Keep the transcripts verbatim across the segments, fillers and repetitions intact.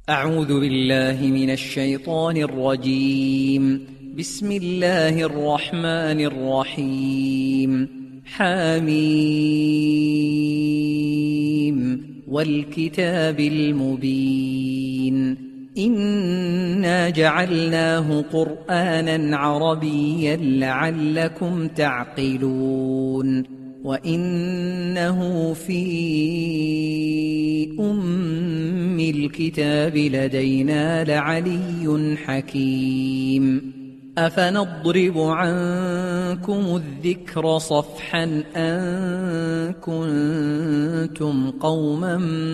أعوذ بالله من الشيطان الرجيم. بسم الله الرحمن الرحيم. حميم والكتاب المبين. إنا جعلناه قرآنا عربيا لعلكم تعقلون وإنه في أم الكتاب لدينا لعلي حكيم. أفنضرب عنكم الذكر صفحا أن كنتم قوما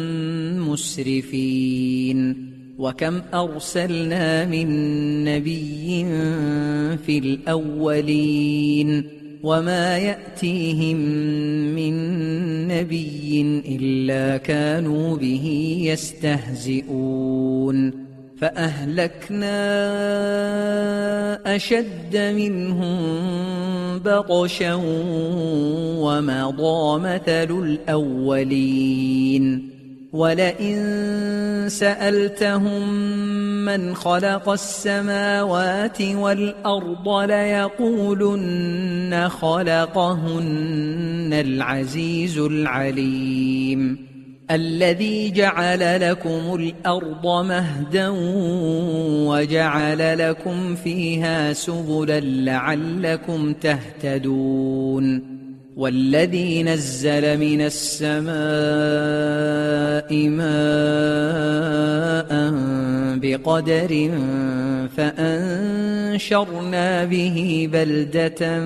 مسرفين وكم أرسلنا من نبي في الأولين وما يأتيهم من نبي إلا كانوا به يستهزئون فأهلكنا أشد منهم بطشا ومضى مثل الأولين ولئن سألتهم من خلق السماوات والأرض ليقولن خلقهن العزيز العليم الذي جعل لكم الأرض مهدا وجعل لكم فيها سبلا لعلكم تهتدون والذي نزل من السماء ماء بقدر فأنشرنا به بلدة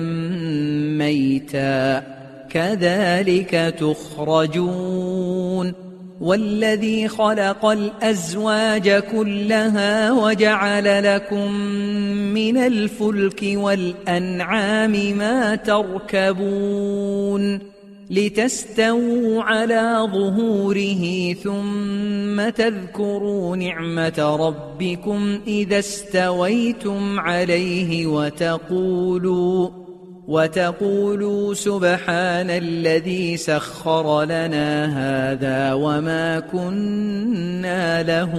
ميتا كذلك تخرجون والذي خلق الأزواج كلها وجعل لكم من الفلك والأنعام ما تركبون لتستووا على ظهوره ثم تذكروا نعمة ربكم إذا استويتم عليه وتقولوا وتقولوا سبحان الذي سخر لنا هذا وما كنا له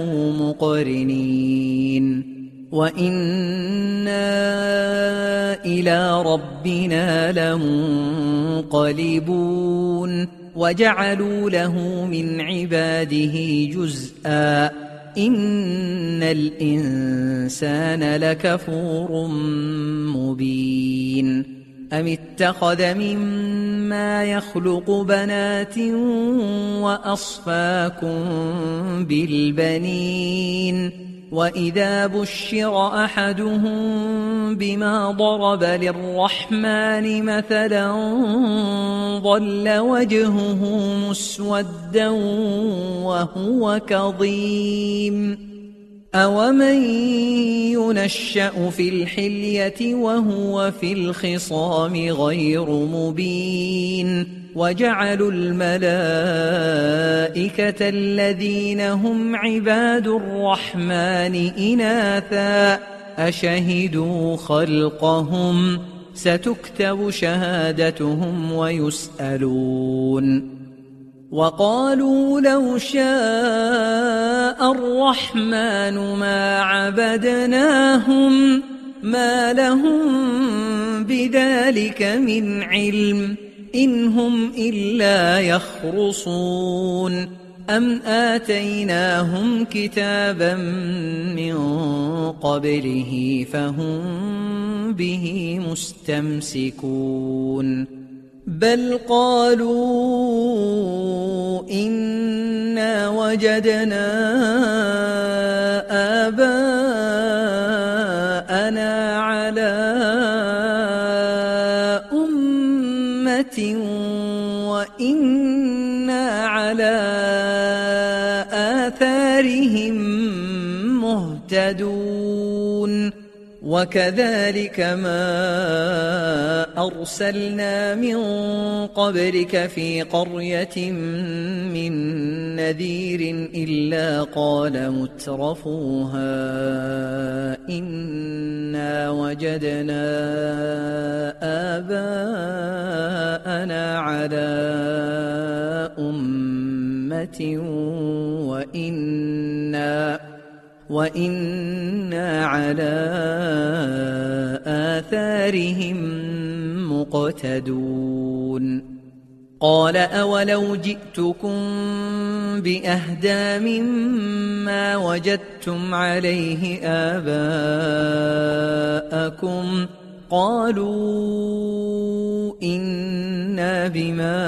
مقرنين وإنا إلى ربنا لمنقلبون وجعلوا له من عباده جزءا إن الإنسان لكفور مبين أم اتخذ مما يخلق بنات وأصفاكم بالبنين وإذا بشر أحدهم بما ضرب للرحمن مثلا ظل وجهه مسودا وهو كظيم أومن ينشأ في الحلية وهو في الخصام غير مبين وجعلوا الملائكة الذين هم عباد الرحمن إناثا أشهدوا خلقهم ستكتب شهادتهم ويسألون وقالوا لو شاء الرحمن ما عبدناهم ما لهم بذلك من علم إن هم إلا يخرصون أم آتيناهم كتابا من قبله فهم به مستمسكون بل قالوا إنا وجدنا آباءنا على أمة وإنا على آثارهم مهتدون وكذلك ما أرسلنا من قبلك في قرية من نذير إلا قال مترفوها إنا وجدنا آباءنا على أمة وإنا وإنا على آثارهم مقتدون قال أولو جئتكم بأهدى مما وجدتم عليه آباءكم قالوا إنا بما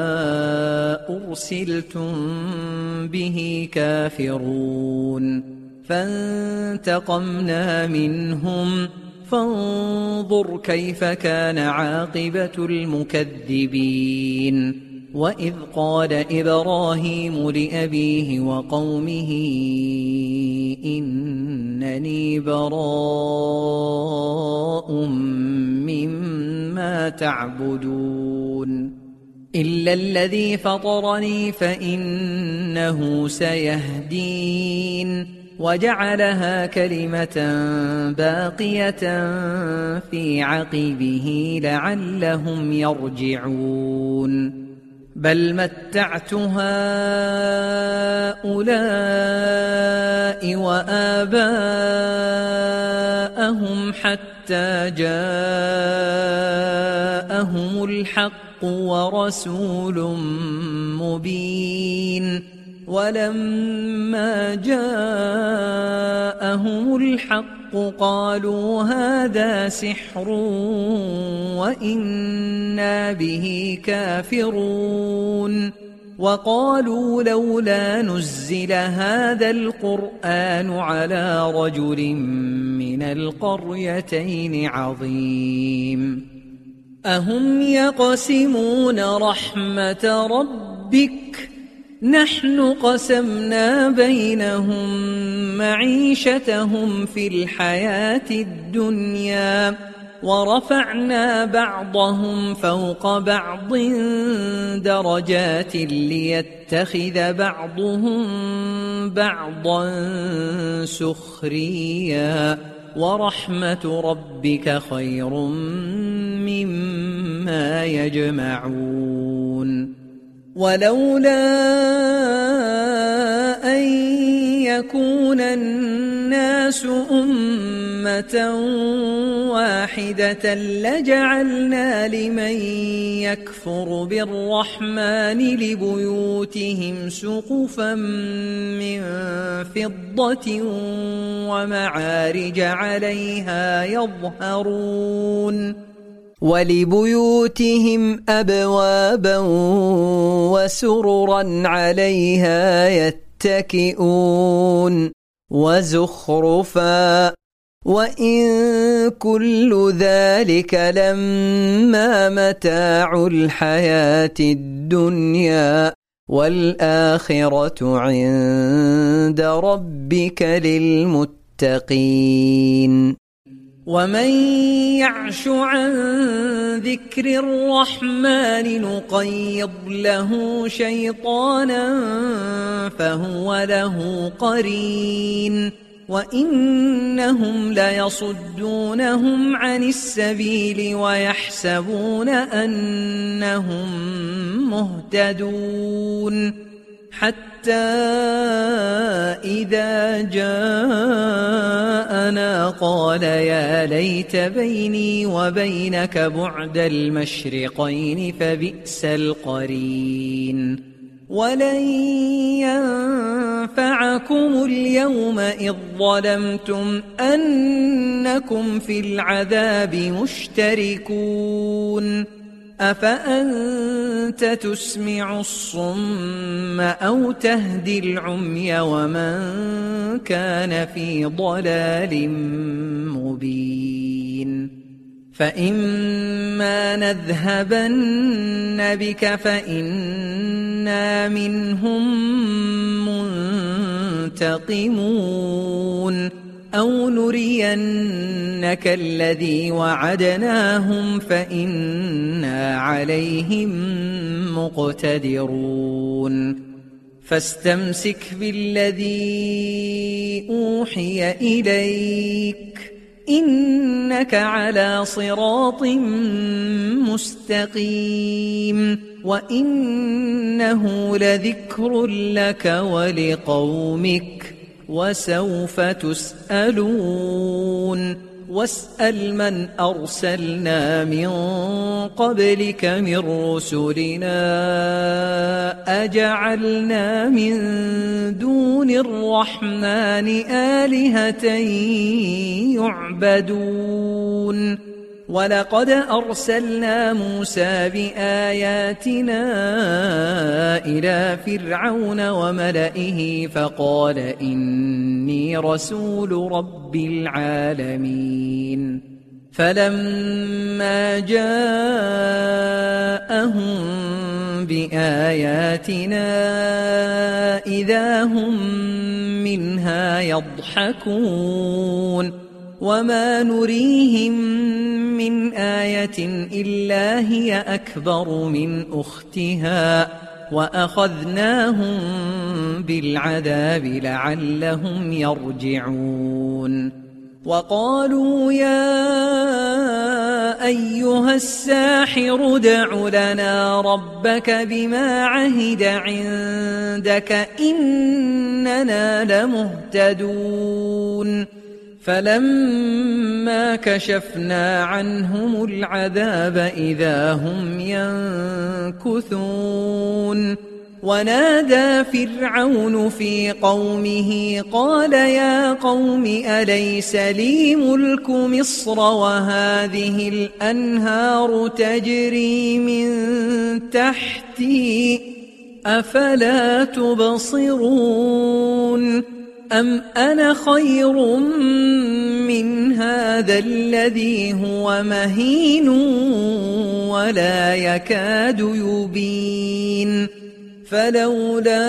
أرسلتم به كافرون فانتقمنا منهم فانظر كيف كان عاقبة المكذبين وإذ قال إبراهيم لأبيه وقومه إنني براء مما تعبدون إلا الذي فطرني فإنه سيهدين وجعلها كلمة باقية في عقبه لعلهم يرجعون بل متعت هؤلاء وآباءهم حتى جاءهم الحق ورسول مبين ولما جاءهم الحق قالوا هذا سحر وإنا به كافرون وقالوا لولا نزل هذا القرآن على رجل من القريتين عظيم أهم يقسمون رحمة ربك نحن قسمنا بينهم معيشتهم في الحياة الدنيا ورفعنا بعضهم فوق بعض درجات ليتخذ بعضهم بعضا سخريا ورحمة ربك خير مما يجمعون ولولا أن يكون الناس أمة واحدة لجعلنا لمن يكفر بالرحمن لبيوتهم سقفا من فضة ومعارج عليها يظهرون ولبيوتهم أبوابا وسررا عليها يتكئون وزخرفا وإن كل ذلك لما متاع الحياة الدنيا والآخرة عند ربك للمتقين ومن يعش عن ذكر الرحمن نقيض له شيطانا فهو له قرين وإنهم ليصدونهم عن السبيل ويحسبون أنهم مهتدون حتى إذا جاءنا قال يا ليت بيني وبينك بعد المشرقين فبئس القرين ولن ينفعكم اليوم إذ ظلمتم أنكم في العذاب مشتركون أفأنت تسمع الصم أو تهدي العمي ومن كان في ضلال مبين فإما نذهبن بك فإنا منهم منتقمون أو نرينك الذي وعدناهم فإنا عليهم مقتدرون فاستمسك بالذي أوحي إليك إنك على صراط مستقيم وإنه لذكر لك ولقومك وسوف تسألون واسأل من أرسلنا من قبلك من رسلنا أجعلنا من دون الرحمن آلهة يعبدون ولقد أرسلنا موسى بآياتنا إلى فرعون وملئه فقال إني رسول رب العالمين فلما جاءهم بآياتنا إذا هم منها يضحكون وما نريهم من آية إلا هي أكبر من أختها وأخذناهم بالعذاب لعلهم يرجعون وقالوا يا أيها الساحر ادع لنا ربك بما عهد عندك إننا لمهتدون فلما كشفنا عنهم العذاب إذا هم ينكثون ونادى فرعون في قومه قال يا قوم أليس لي ملك مصر وهذه الأنهار تجري من تحتي أفلا تبصرون أم أنا خير من هذا الذي هو مهين ولا يكاد يبين فلولا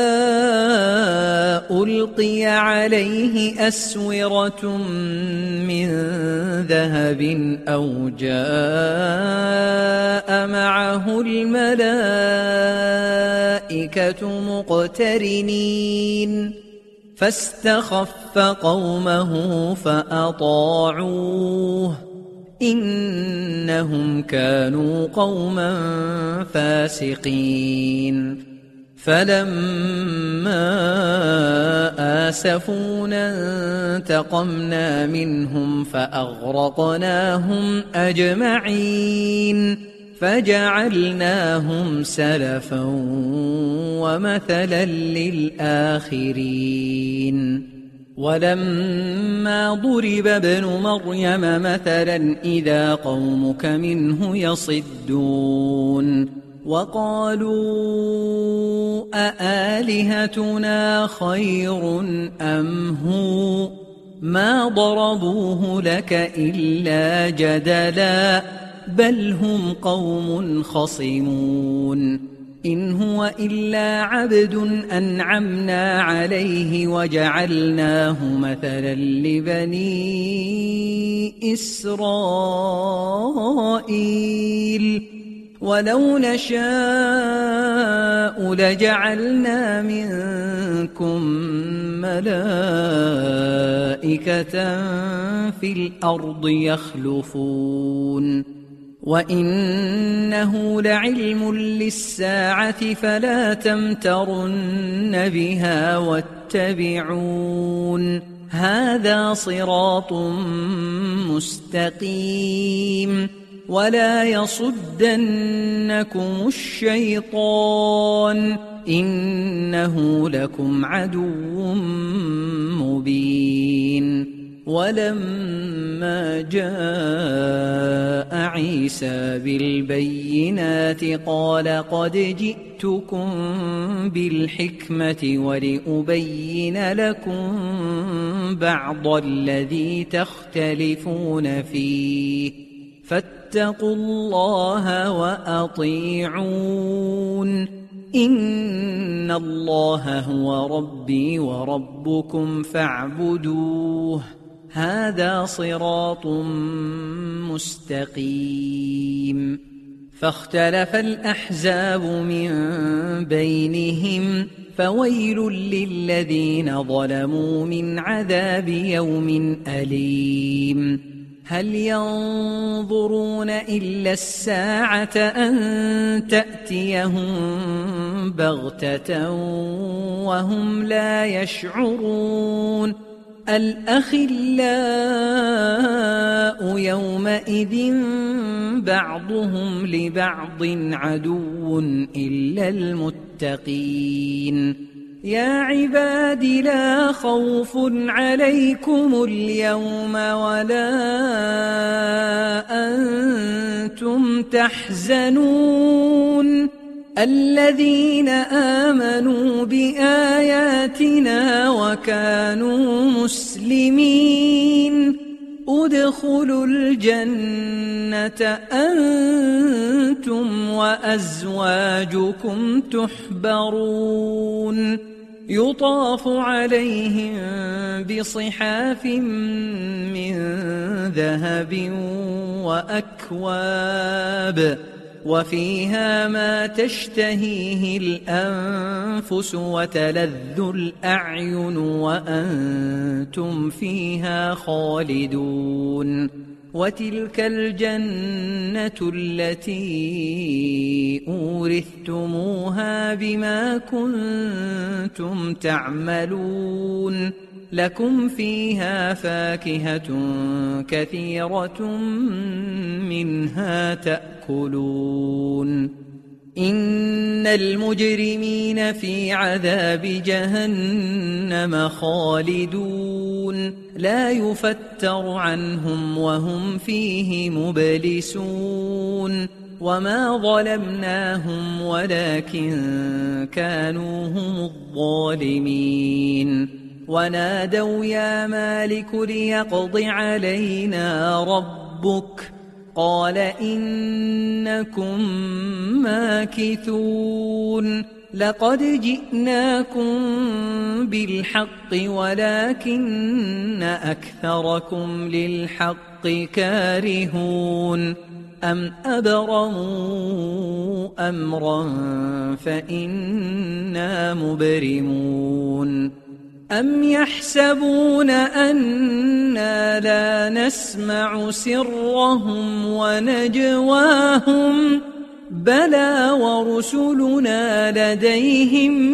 ألقي عليه أسورة من ذهب أو جاء معه الملائكة مقترنين فاستخف قومه فأطاعوه إنهم كانوا قوما فاسقين فلما آسفونا انتقمنا منهم فأغرقناهم أجمعين فجعلناهم سلفا ومثلا للآخرين ولما ضرب ابن مريم مثلا إذا قومك منه يصدون وقالوا أآلهتنا خير أم هو ما ضربوه لك إلا جدلا بل هم قوم خصمون إن هو إلا عبد أنعمنا عليه وجعلناه مثلا لبني إسرائيل ولو نشاء لجعلنا منكم ملائكة في الأرض يخلفون وإنه لعلم للساعة فلا تمترن بها واتبعون هذا صراط مستقيم ولا يصدنكم الشيطان إنه لكم عدو مبين ولما جاء عيسى بالبينات قال قد جئتكم بالحكمة ولأبين لكم بعض الذي تختلفون فيه فاتقوا الله وأطيعون إن الله هو ربي وربكم فاعبدوه هذا صراط مستقيم فاختلف الأحزاب من بينهم فويل للذين ظلموا من عذاب يوم أليم هل ينظرون إلا الساعة أن تأتيهم بغتة وهم لا يشعرون الأخلاء يومئذ بعضهم لبعض عدو إلا المتقين يا عباد لا خوف عليكم اليوم ولا أنتم تحزنون الذين آمنوا بآياتنا وكانوا مسلمين ادخلوا الجنة أنتم وأزواجكم تحبرون يطاف عليهم بصحاف من ذهب وأكواب وفيها ما تشتهيه الأنفس وتلذ الأعين وأنتم فيها خالدون وتلك الجنة التي أورثتموها بما كنتم تعملون لكم فيها فاكهة كثيرة منها تأكلون إن المجرمين في عذاب جهنم خالدون لا يفتر عنهم وهم فيه مبلسون وما ظلمناهم ولكن كانوا هم الظالمين ونادوا يا مالك ليقض علينا ربك قال إنكم ماكثون لقد جئناكم بالحق ولكن أكثركم للحق كارهون أم أبرموا أمرا فإنا مبرمون أم يحسبون أنا لا نسمع سرهم ونجواهم بلى ورسلنا لديهم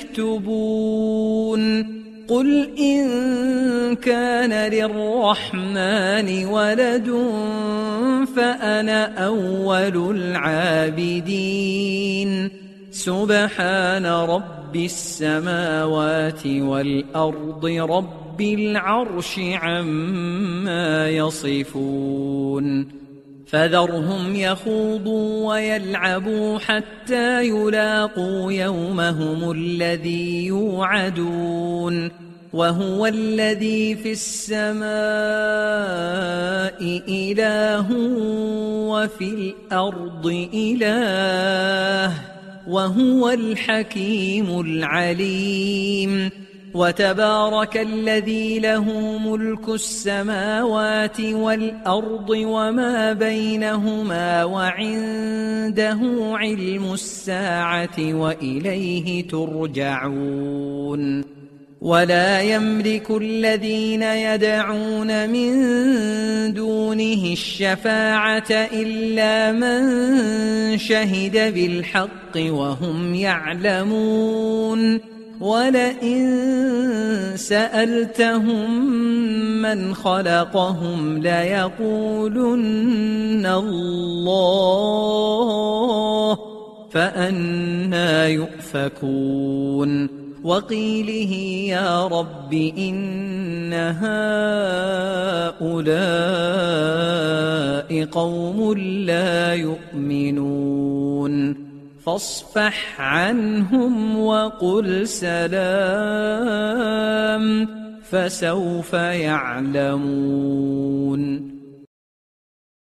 يكتبون قل إن كان للرحمن ولد فأنا أول العابدين سبحان رب السماوات والأرض رب العرش عما يصفون فذرهم يخوضوا ويلعبوا حتى يلاقوا يومهم الذي يوعدون وهو الذي في السماء إله وفي الأرض إله وهو الحكيم العليم وتبارك الذي له ملك السماوات والأرض وما بينهما وعنده علم الساعة وإليه ترجعون ولا يملك الذين يدعون من دونه الشفاعة إلا من شهد بالحق وهم يعلمون ولئن سألتهم من خلقهم ليقولن الله فأنى يؤفكون وقيله يا رب إن هؤلاء قوم لا يؤمنون فاصفح عنهم وقل سلام فسوف يعلمون.